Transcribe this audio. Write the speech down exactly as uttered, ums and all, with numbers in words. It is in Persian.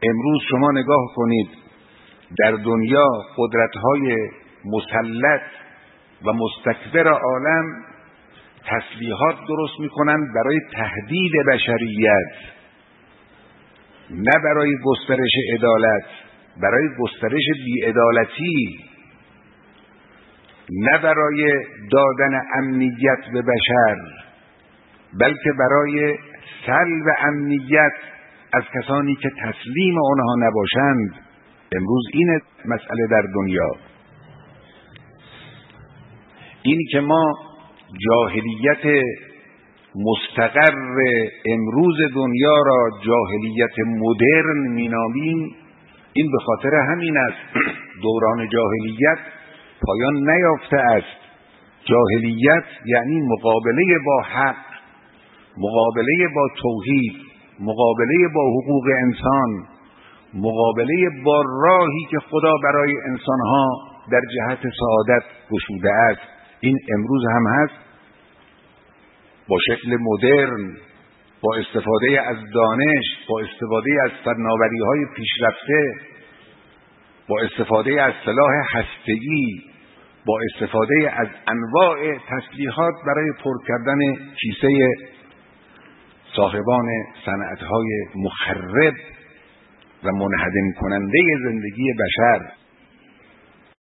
امروز شما نگاه کنید در دنیا قدرت‌های مسلط و مستکبر عالم تسلیحات درست می‌کنند برای تهدید بشریت، نه برای گسترش عدالت، برای گسترش بی‌عدالتی، نه برای دادن امنیت به بشر، بلکه برای سلب امنیت از کسانی که تسلیم آنها نباشند. امروز این مسئله در دنیا. این که ما جاهلیت مستقر امروز دنیا را جاهلیت مدرن مینامیم، این به خاطر همین است. دوران جاهلیت پایان نیافته است. جاهلیت یعنی مقابله با حق، مقابله با توحید، مقابله با حقوق انسان، مقابله با راهی که خدا برای انسانها در جهت سعادت گشوده است. این امروز هم هست، با شکل مدرن، با استفاده از دانش، با استفاده از فناوری‌های پیشرفته، با استفاده از سلاح هسته‌ای، با استفاده از انواع تسلیحات برای پر کردن کیسه صاحبان صنعت‌های مخرب و منهدم کننده زندگی بشر.